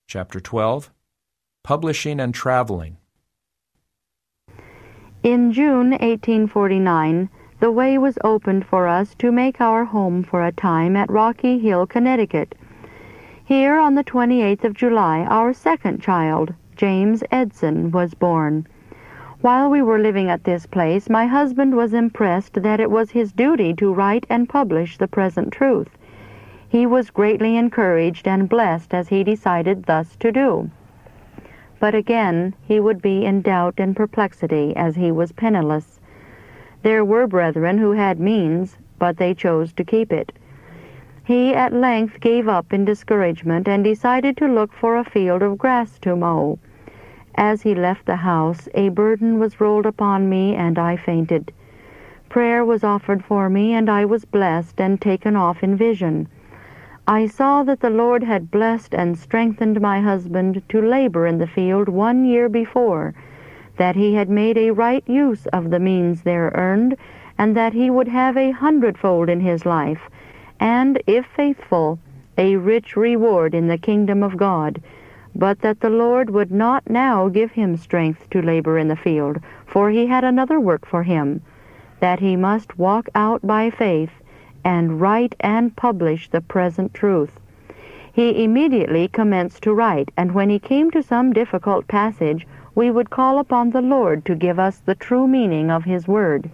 Chapter 12, Publishing and Traveling. In June 1849, the way was opened for us to make our home for a time at Rocky Hill, Connecticut. Here, on the 28th of July, our second child, James Edson, was born. While we were living at this place, my husband was impressed that it was his duty to write and publish the present truth. He was greatly encouraged and blessed as he decided thus to do. But again he would be in doubt and perplexity, as he was penniless. There were brethren who had means, but they chose to keep it. He at length gave up in discouragement and decided to look for a field of grass to mow. As he left the house, a burden was rolled upon me, and I fainted. Prayer was offered for me, and I was blessed and taken off in vision. I saw that the Lord had blessed and strengthened my husband to labor in the field 1 year before, that he had made a right use of the means there earned, and that he would have 100-fold in his life, and, if faithful, a rich reward in the kingdom of God, but that the Lord would not now give him strength to labor in the field, for he had another work for him, that he must walk out by faith, and write and publish the present truth. He immediately commenced to write, and when he came to some difficult passage, we would call upon the Lord to give us the true meaning of his word.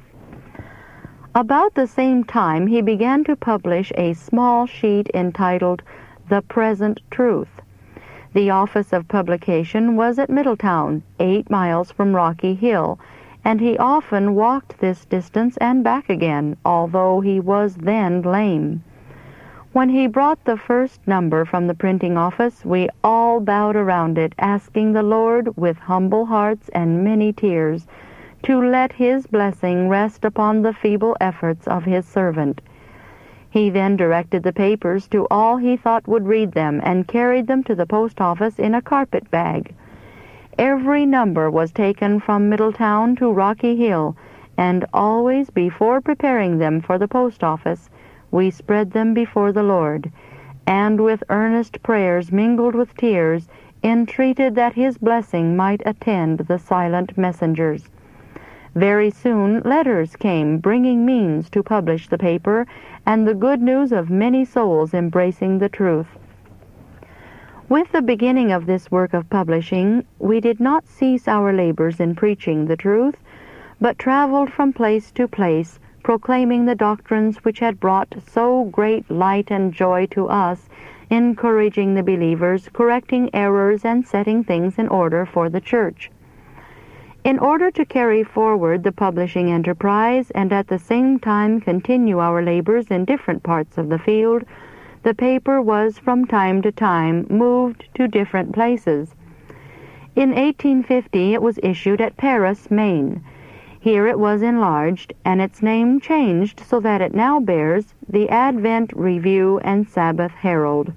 About the same time he began to publish a small sheet entitled The Present Truth. The office of publication was at Middletown, 8 miles from Rocky Hill, and he often walked this distance and back again, although he was then lame. When he brought the first number from the printing office, we all bowed around it, asking the Lord, with humble hearts and many tears, to let his blessing rest upon the feeble efforts of his servant. He then directed the papers to all he thought would read them, and carried them to the post office in a carpet bag. Every number was taken from Middletown to Rocky Hill, and always before preparing them for the post office, we spread them before the Lord, and with earnest prayers mingled with tears, entreated that his blessing might attend the silent messengers. Very soon letters came bringing means to publish the paper, and the good news of many souls embracing the truth. With the beginning of this work of publishing, we did not cease our labors in preaching the truth, but traveled from place to place, proclaiming the doctrines which had brought so great light and joy to us, encouraging the believers, correcting errors, and setting things in order for the church. In order to carry forward the publishing enterprise, and at the same time continue our labors in different parts of the field, the paper was from time to time moved to different places. In 1850 it was issued at Paris, Maine. Here it was enlarged, and its name changed so that it now bears the Advent Review and Sabbath Herald.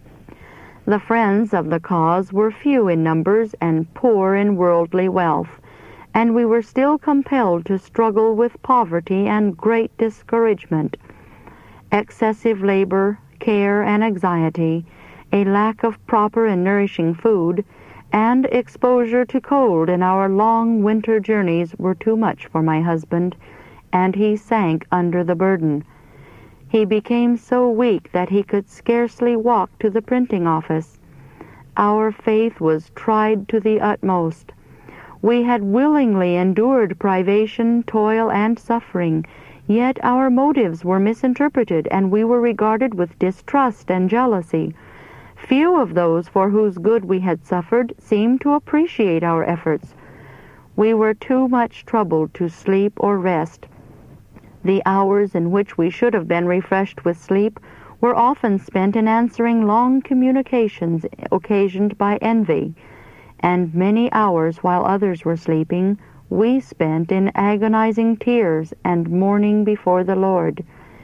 The friends of the cause were few in numbers and poor in worldly wealth, and we were still compelled to struggle with poverty and great discouragement. Excessive labor, care and anxiety, a lack of proper and nourishing food, and exposure to cold in our long winter journeys were too much for my husband, and he sank under the burden. He became so weak that he could scarcely walk to the printing office. Our faith was tried to the utmost. We had willingly endured privation, toil, and suffering, yet our motives were misinterpreted, and we were regarded with distrust and jealousy. Few of those for whose good we had suffered seemed to appreciate our efforts. We were too much troubled to sleep or rest. The hours in which we should have been refreshed with sleep were often spent in answering long communications occasioned by envy, and many hours while others were sleeping we spent in agonizing tears and mourning before the Lord.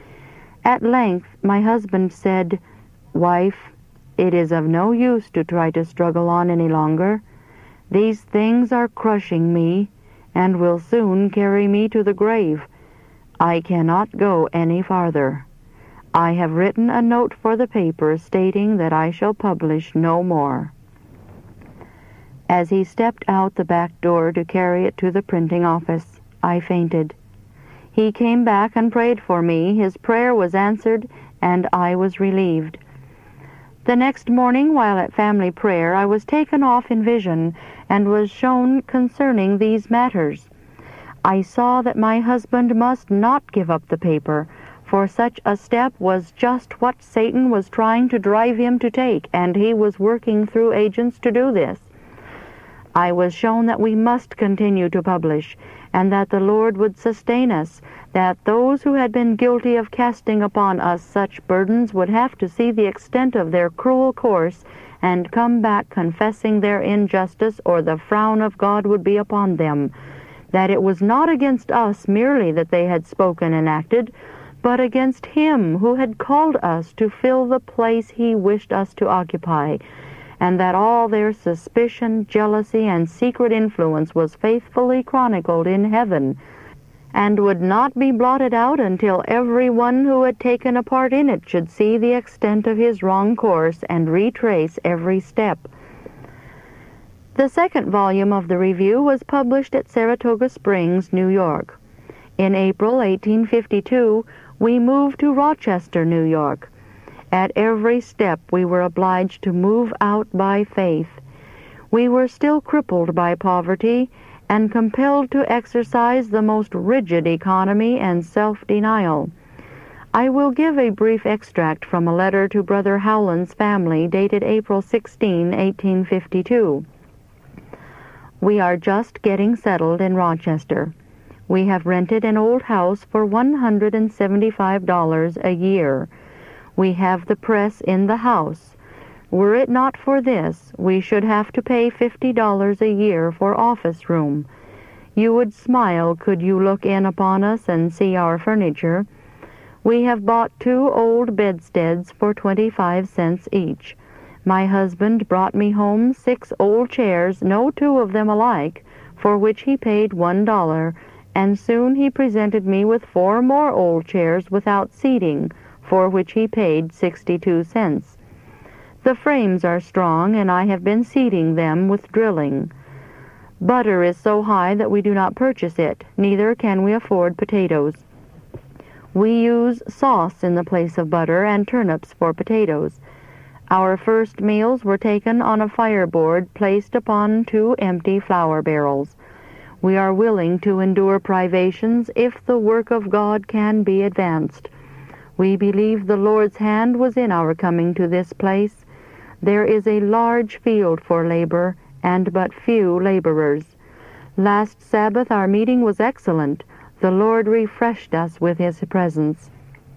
At length my husband said, "Wife, it is of no use to try to struggle on any longer. These things are crushing me, and will soon carry me to the grave. I cannot go any farther. I have written a note for the paper stating that I shall publish no more." As he stepped out the back door to carry it to the printing office, I fainted. He came back and prayed for me. His prayer was answered, and I was relieved. The next morning, while at family prayer, I was taken off in vision and was shown concerning these matters. I saw that my husband must not give up the paper, for such a step was just what Satan was trying to drive him to take, and he was working through agents to do this. I was shown that we must continue to publish, and that the Lord would sustain us, that those who had been guilty of casting upon us such burdens would have to see the extent of their cruel course and come back confessing their injustice, or the frown of God would be upon them, that it was not against us merely that they had spoken and acted, but against Him who had called us to fill the place He wished us to occupy, and that all their suspicion, jealousy, and secret influence was faithfully chronicled in heaven, and would not be blotted out until every one who had taken a part in it should see the extent of his wrong course and retrace every step. The second volume of the review was published at Saratoga Springs, New York. In April 1852, we moved to Rochester, New York. At every step we were obliged to move out by faith. We were still crippled by poverty and compelled to exercise the most rigid economy and self-denial. I will give a brief extract from a letter to Brother Howland's family dated April 16, 1852. "We are just getting settled in Rochester. We have rented an old house for $175 a year. We have the press in the house. Were it not for this, we should have to pay $50 a year for office room. You would smile could you look in upon us and see our furniture. We have bought 2 old bedsteads for 25 cents each. My husband brought me home 6 old chairs, no 2 of them alike, for which he paid $1, and soon he presented me with 4 more old chairs without seating, for which he paid 62 cents. The frames are strong, and I have been seating them with drilling. Butter is so high that we do not purchase it, neither can we afford potatoes. We use sauce in the place of butter and turnips for potatoes. Our first meals were taken on a fireboard placed upon 2 empty flour barrels. We are willing to endure privations if the work of God can be advanced. We believe the Lord's hand was in our coming to this place. There is a large field for labor, and but few laborers. Last Sabbath our meeting was excellent. The Lord refreshed us with His presence.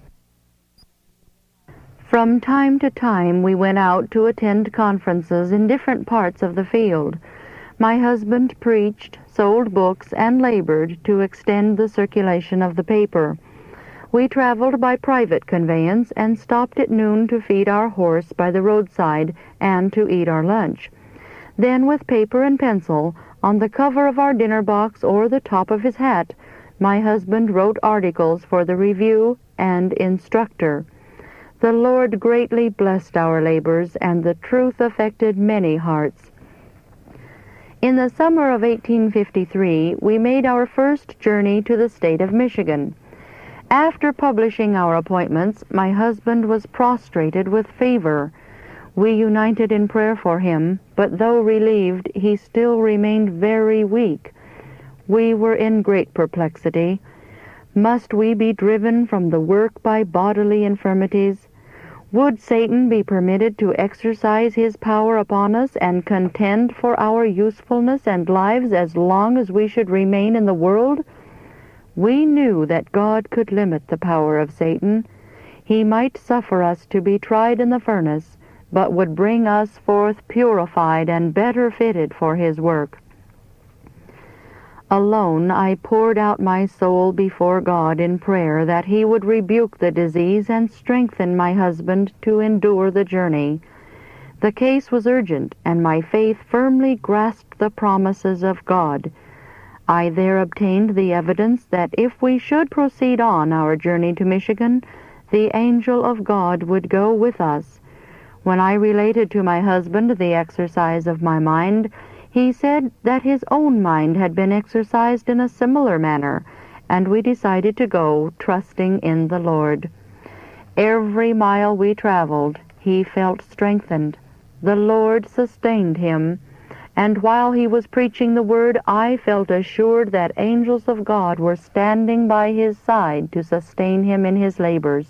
From time to time we went out to attend conferences in different parts of the field. My husband preached, sold books, and labored to extend the circulation of the paper. We traveled by private conveyance and stopped at noon to feed our horse by the roadside and to eat our lunch. Then with paper and pencil, on the cover of our dinner box or the top of his hat, my husband wrote articles for the Review and Instructor. The Lord greatly blessed our labors, and the truth affected many hearts. In the summer of 1853, we made our first journey to the state of Michigan. After publishing our appointments, my husband was prostrated with fever. We united in prayer for him, but though relieved, he still remained very weak. We were in great perplexity. Must we be driven from the work by bodily infirmities? Would Satan be permitted to exercise his power upon us and contend for our usefulness and lives as long as we should remain in the world? We knew that God could limit the power of Satan. He might suffer us to be tried in the furnace, but would bring us forth purified and better fitted for His work. Alone I poured out my soul before God in prayer that He would rebuke the disease and strengthen my husband to endure the journey. The case was urgent, and my faith firmly grasped the promises of God. I there obtained the evidence that if we should proceed on our journey to Michigan, the angel of God would go with us. When I related to my husband the exercise of my mind, he said that his own mind had been exercised in a similar manner, and we decided to go, trusting in the Lord. Every mile we traveled, he felt strengthened. The Lord sustained him, and while he was preaching the word, I felt assured that angels of God were standing by his side to sustain him in his labors.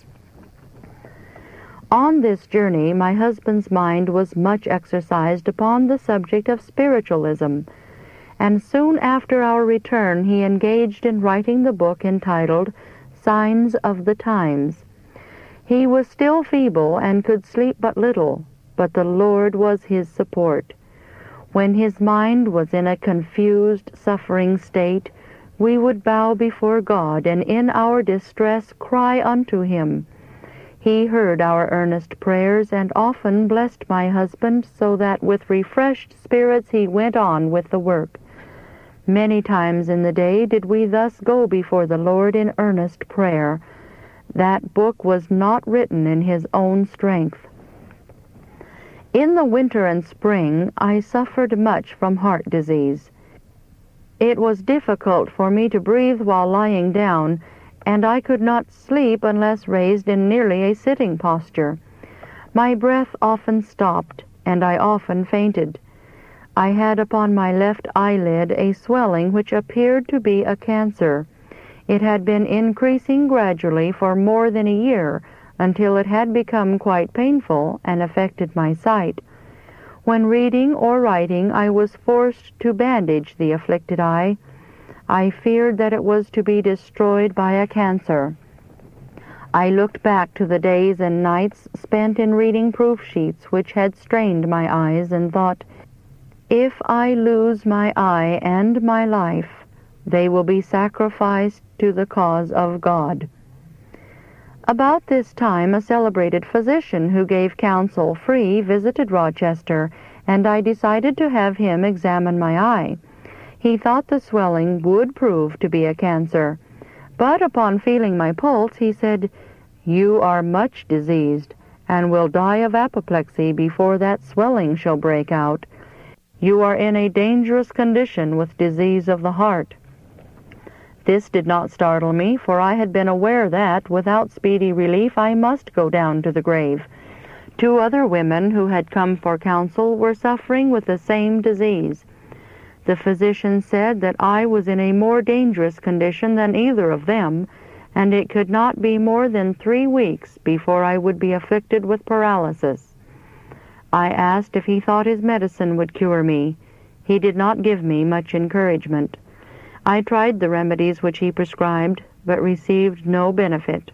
On this journey, my husband's mind was much exercised upon the subject of spiritualism, and soon after our return he engaged in writing the book entitled Signs of the Times. He was still feeble and could sleep but little, but the Lord was his support. When his mind was in a confused, suffering state, we would bow before God and in our distress cry unto him. He heard our earnest prayers and often blessed my husband so that with refreshed spirits he went on with the work. Many times in the day did we thus go before the Lord in earnest prayer. That book was not written in his own strength. In the winter and spring I suffered much from heart disease. It was difficult for me to breathe while lying down, and I could not sleep unless raised in nearly a sitting posture. My breath often stopped, and I often fainted. I had upon my left eyelid a swelling which appeared to be a cancer. It had been increasing gradually for more than a year, until it had become quite painful and affected my sight. When reading or writing, I was forced to bandage the afflicted eye. I feared that it was to be destroyed by a cancer. I looked back to the days and nights spent in reading proof sheets which had strained my eyes and thought, if I lose my eye and my life, they will be sacrificed to the cause of God. About this time, a celebrated physician who gave counsel free visited Rochester, and I decided to have him examine my eye. He thought the swelling would prove to be a cancer, but upon feeling my pulse, he said, "You are much diseased, and will die of apoplexy before that swelling shall break out. You are in a dangerous condition with disease of the heart." This did not startle me, for I had been aware that, without speedy relief, I must go down to the grave. 2 other women who had come for counsel were suffering with the same disease. The physician said that I was in a more dangerous condition than either of them, and it could not be more than 3 weeks before I would be afflicted with paralysis. I asked if he thought his medicine would cure me. He did not give me much encouragement. I tried the remedies which he prescribed, but received no benefit.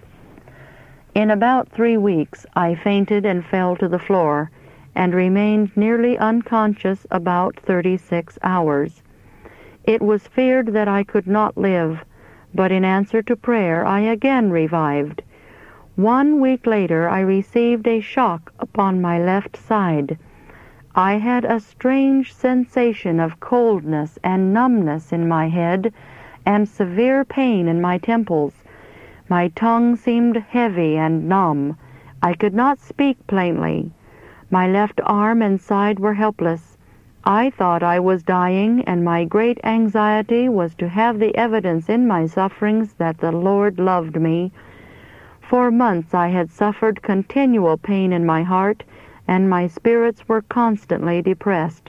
In about 3 weeks, I fainted and fell to the floor, and remained nearly unconscious about 36 hours. It was feared that I could not live, but in answer to prayer I again revived. 1 week later I received a shock upon my left side. I had a strange sensation of coldness and numbness in my head, and severe pain in my temples. My tongue seemed heavy and numb. I could not speak plainly. My left arm and side were helpless. I thought I was dying, and my great anxiety was to have the evidence in my sufferings that the Lord loved me. For months I had suffered continual pain in my heart, and my spirits were constantly depressed.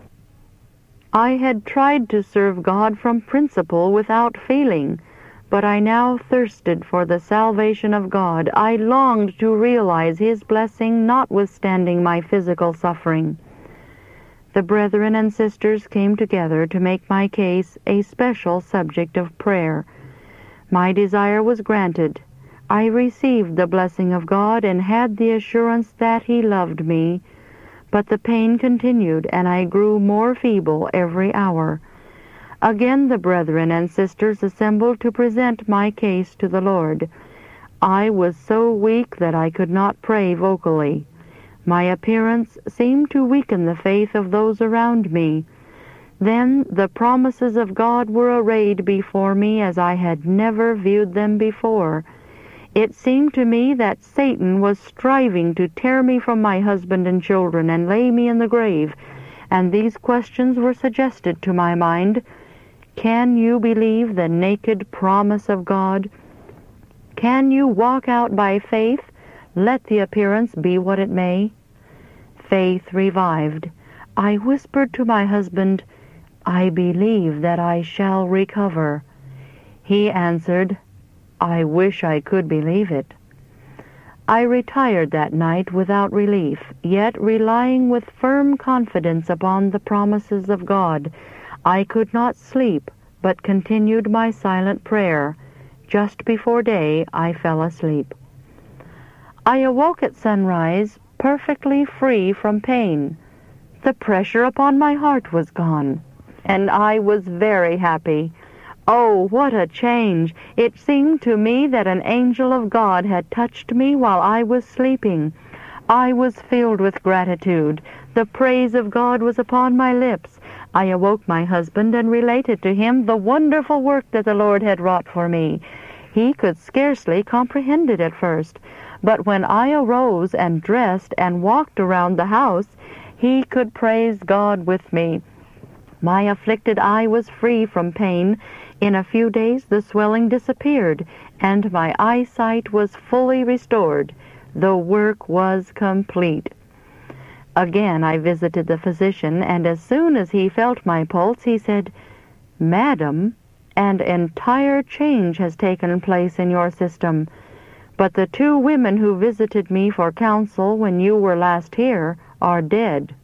I had tried to serve God from principle without feeling, but I now thirsted for the salvation of God. I longed to realize His blessing notwithstanding my physical suffering. The brethren and sisters came together to make my case a special subject of prayer. My desire was granted. I received the blessing of God and had the assurance that He loved me, but the pain continued, and I grew more feeble every hour. Again the brethren and sisters assembled to present my case to the Lord. I was so weak that I could not pray vocally. My appearance seemed to weaken the faith of those around me. Then the promises of God were arrayed before me as I had never viewed them before. It seemed to me that Satan was striving to tear me from my husband and children and lay me in the grave, and these questions were suggested to my mind. Can you believe the naked promise of God? Can you walk out by faith, let the appearance be what it may? Faith revived. I whispered to my husband, I believe that I shall recover. He answered, I wish I could believe it. I retired that night without relief, yet relying with firm confidence upon the promises of God. I could not sleep, but continued my silent prayer. Just before day, I fell asleep. I awoke at sunrise, perfectly free from pain. The pressure upon my heart was gone, and I was very happy. Oh, what a change! It seemed to me that an angel of God had touched me while I was sleeping. I was filled with gratitude. The praise of God was upon my lips. I awoke my husband and related to him the wonderful work that the Lord had wrought for me. He could scarcely comprehend it at first, but when I arose and dressed and walked around the house, he could praise God with me. My afflicted eye was free from pain. In a few days the swelling disappeared, and my eyesight was fully restored. The work was complete. Again I visited the physician, and as soon as he felt my pulse, he said, Madam, an entire change has taken place in your system, but the 2 women who visited me for counsel when you were last here are dead.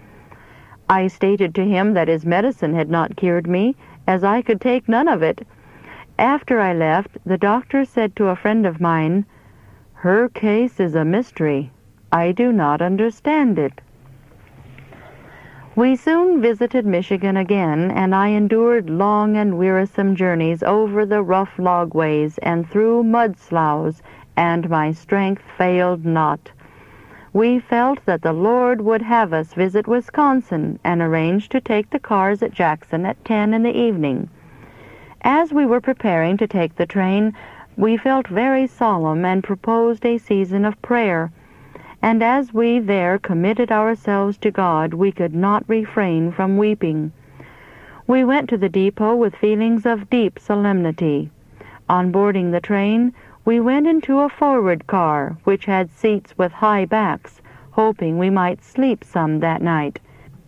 I stated to him that his medicine had not cured me, as I could take none of it. After I left, the doctor said to a friend of mine, Her case is a mystery. I do not understand it. We soon visited Michigan again, and I endured long and wearisome journeys over the rough logways and through mud sloughs, and my strength failed not. We felt that the Lord would have us visit Wisconsin, and arranged to take the cars at Jackson at 10 in the evening. As we were preparing to take the train, we felt very solemn and proposed a season of prayer. And as we there committed ourselves to God, we could not refrain from weeping. We went to the depot with feelings of deep solemnity. On boarding the train, we went into a forward car, which had seats with high backs, hoping we might sleep some that night.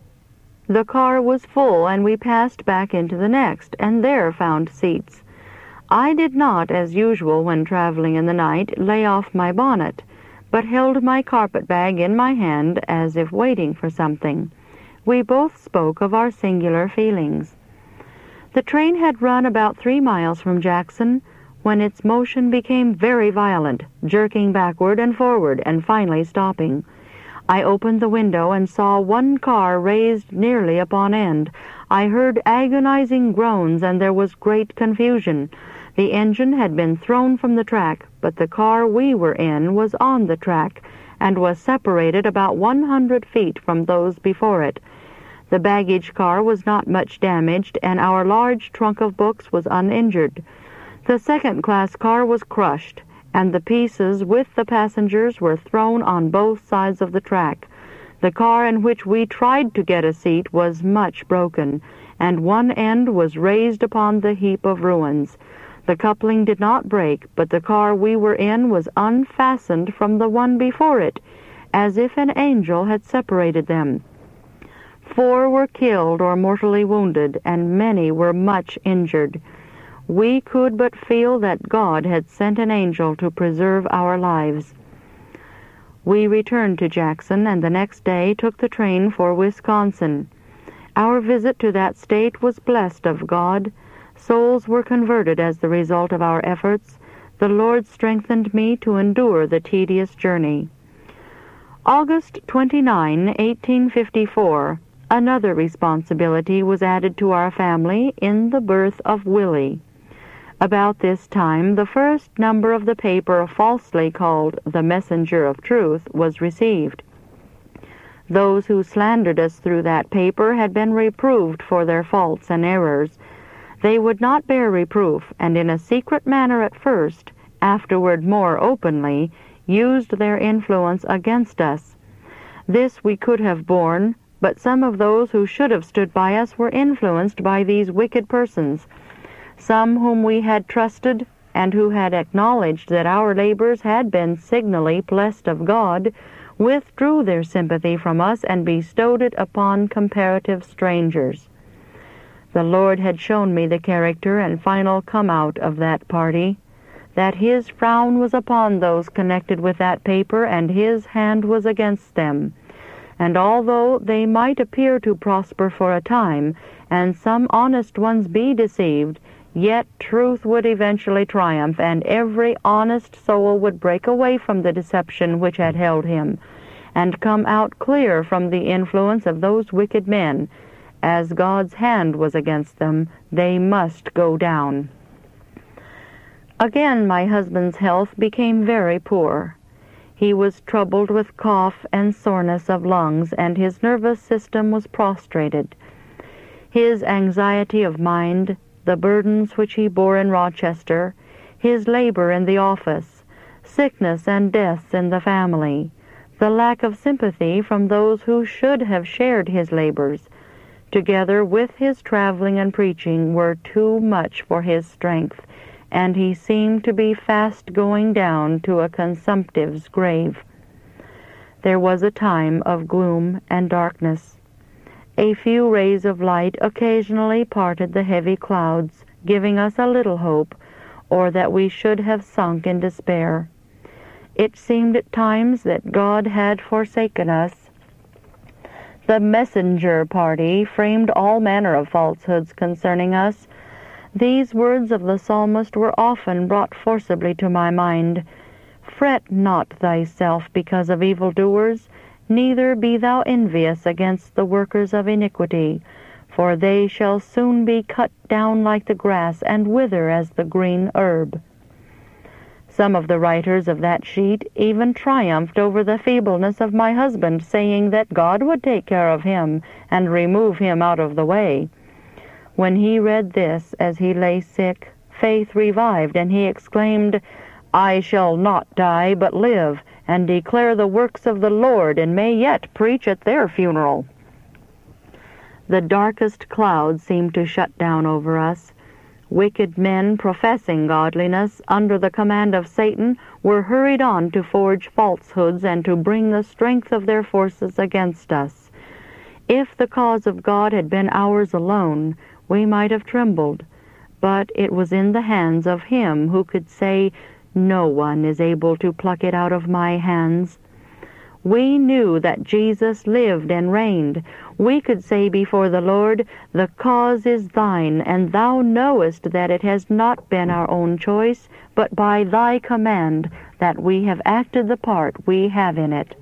The car was full, and we passed back into the next, and there found seats. I did not, as usual when traveling in the night, lay off my bonnet, but held my carpet-bag in my hand as if waiting for something. We both spoke of our singular feelings. The train had run about 3 miles from Jackson, when its motion became very violent, jerking backward and forward, and finally stopping. I opened the window and saw one car raised nearly upon end. I heard agonizing groans, and there was great confusion. The engine had been thrown from the track, but the car we were in was on the track, and was separated about 100 feet from those before it. The baggage car was not much damaged, and our large trunk of books was uninjured. The second-class car was crushed, and the pieces with the passengers were thrown on both sides of the track. The car in which we tried to get a seat was much broken, and one end was raised upon the heap of ruins. The coupling did not break, but the car we were in was unfastened from the one before it, as if an angel had separated them. 4 were killed or mortally wounded, and many were much injured. We could but feel that God had sent an angel to preserve our lives. We returned to Jackson, and the next day took the train for Wisconsin. Our visit to that state was blessed of God. Souls were converted as the result of our efforts. The Lord strengthened me to endure the tedious journey. August 29, 1854, another responsibility was added to our family in the birth of Willie. About this time, the first number of the paper falsely called The Messenger of Truth was received. Those who slandered us through that paper had been reproved for their faults and errors. They would not bear reproof, and in a secret manner at first, afterward more openly, used their influence against us. This we could have borne, but some of those who should have stood by us were influenced by these wicked persons. Some whom we had trusted, and who had acknowledged that our labors had been signally blessed of God, withdrew their sympathy from us and bestowed it upon comparative strangers. The Lord had shown me the character and final come out of that party, that His frown was upon those connected with that paper, and His hand was against them. And although they might appear to prosper for a time, and some honest ones be deceived, yet truth would eventually triumph, and every honest soul would break away from the deception which had held him, and come out clear from the influence of those wicked men. As God's hand was against them, they must go down. Again my husband's health became very poor. He was troubled with cough and soreness of lungs, and his nervous system was prostrated. His anxiety of mind, the burdens which he bore in Rochester, his labor in the office, sickness and deaths in the family, the lack of sympathy from those who should have shared his labors, together with his traveling and preaching, were too much for his strength, and he seemed to be fast going down to a consumptive's grave. There was a time of gloom and darkness. A few rays of light occasionally parted the heavy clouds, giving us a little hope, or that we should have sunk in despair. It seemed at times that God had forsaken us. The messenger party framed all manner of falsehoods concerning us. These words of the psalmist were often brought forcibly to my mind. Fret not thyself because of evildoers, neither be thou envious against the workers of iniquity, for they shall soon be cut down like the grass, and wither as the green herb. Some of the writers of that sheet even triumphed over the feebleness of my husband, saying that God would take care of him and remove him out of the way. When he read this as he lay sick, faith revived, and he exclaimed, I shall not die, but live, and declare the works of the Lord, and may yet preach at their funeral. The darkest clouds seemed to shut down over us. Wicked men professing godliness under the command of Satan were hurried on to forge falsehoods and to bring the strength of their forces against us. If the cause of God had been ours alone, we might have trembled, but it was in the hands of Him who could say, No one is able to pluck it out of my hands. We knew that Jesus lived and reigned. We could say before the Lord, The cause is thine, and thou knowest that it has not been our own choice, but by thy command that we have acted the part we have in it.